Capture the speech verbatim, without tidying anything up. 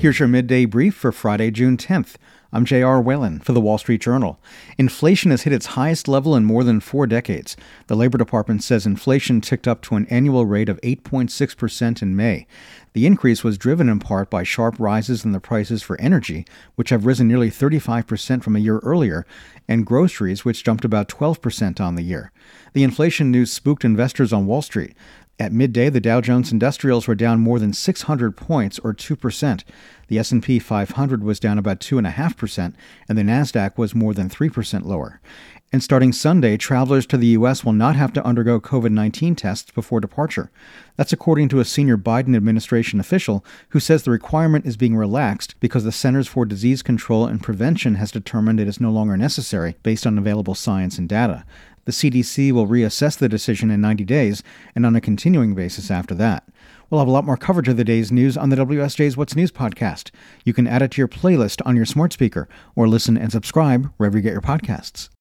Here's your midday brief for Friday, June tenth. I'm J R. Whalen for The Wall Street Journal. Inflation has hit its highest level in more than four decades. The Labor Department says inflation ticked up to an annual rate of eight point six percent in May. The increase was driven in part by sharp rises in the prices for energy, which have risen nearly thirty-five percent from a year earlier, and groceries, which jumped about twelve percent on the year. The inflation news spooked investors on Wall Street. At midday, the Dow Jones Industrials were down more than six hundred points, or two percent. The S and P five hundred was down about two point five percent, and the Nasdaq was more than three percent lower. And starting Sunday, travelers to the U S will not have to undergo covid nineteen tests before departure. That's according to a senior Biden administration official who says the requirement is being relaxed because the Centers for Disease Control and Prevention has determined it is no longer necessary based on available science and data. The C D C will reassess the decision in ninety days and on a continuing basis after that. We'll have a lot more coverage of the day's news on the W S J's What's News podcast. You can add it to your playlist on your smart speaker or listen and subscribe wherever you get your podcasts.